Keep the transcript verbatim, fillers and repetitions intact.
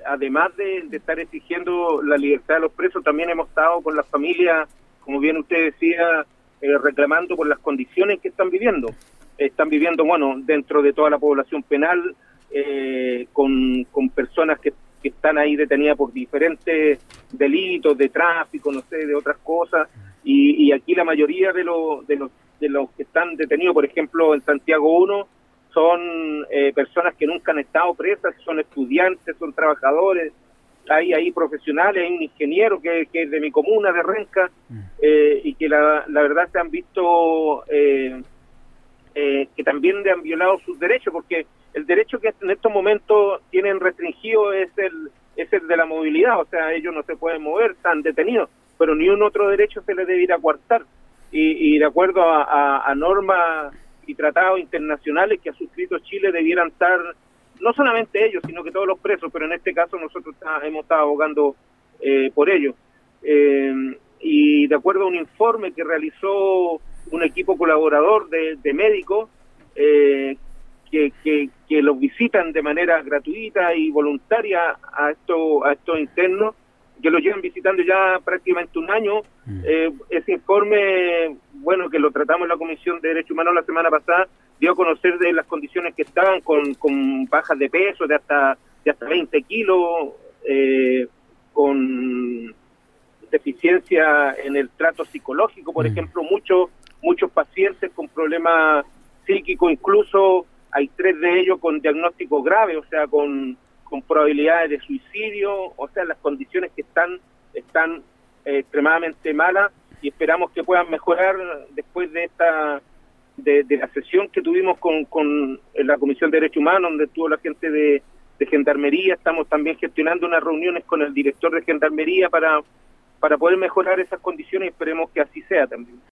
además de, de estar exigiendo la libertad de los presos, también hemos estado con las familias, como bien usted decía, eh, reclamando por las condiciones que están viviendo. Están viviendo, bueno, dentro de toda la población penal, eh, con, con personas que, que están ahí detenidas por diferentes delitos de tráfico, no sé, de otras cosas, y, y aquí la mayoría de, lo, de, los, de los que están detenidos, por ejemplo, en Santiago uno, son eh, personas que nunca han estado presas, son estudiantes, son trabajadores, hay ahí profesionales, hay un ingeniero que, que es de mi comuna, de Renca, eh, y que la, la verdad se han visto eh, eh, que también le han violado sus derechos, porque el derecho que en estos momentos tienen restringido es el, es el de la movilidad, o sea, ellos no se pueden mover, están detenidos, pero ni un otro derecho se les debe ir a coartar, y, y de acuerdo a, a, a normas y tratados internacionales que ha suscrito Chile debieran estar, no solamente ellos, sino que todos los presos, pero en este caso nosotros está, hemos estado abogando eh, por ello. Eh, y de acuerdo a un informe que realizó un equipo colaborador de, de médicos, eh, que, que, que los visitan de manera gratuita y voluntaria a, esto, a estos internos, que lo llevan visitando ya prácticamente un año. Eh, ese informe, bueno, que lo tratamos en la Comisión de Derechos Humanos la semana pasada, dio a conocer de las condiciones que estaban con, con bajas de peso de hasta de hasta veinte kilos, eh, con deficiencia en el trato psicológico, por mm. ejemplo, muchos muchos pacientes con problemas psíquicos, incluso hay tres de ellos con diagnóstico grave, o sea, con con probabilidades de suicidio, o sea, las condiciones que están están eh, extremadamente malas, y esperamos que puedan mejorar después de esta de, de la sesión que tuvimos con, con la Comisión de Derechos Humanos, donde estuvo la gente de, de Gendarmería. Estamos también gestionando unas reuniones con el director de Gendarmería para, para poder mejorar esas condiciones, y esperemos que así sea también.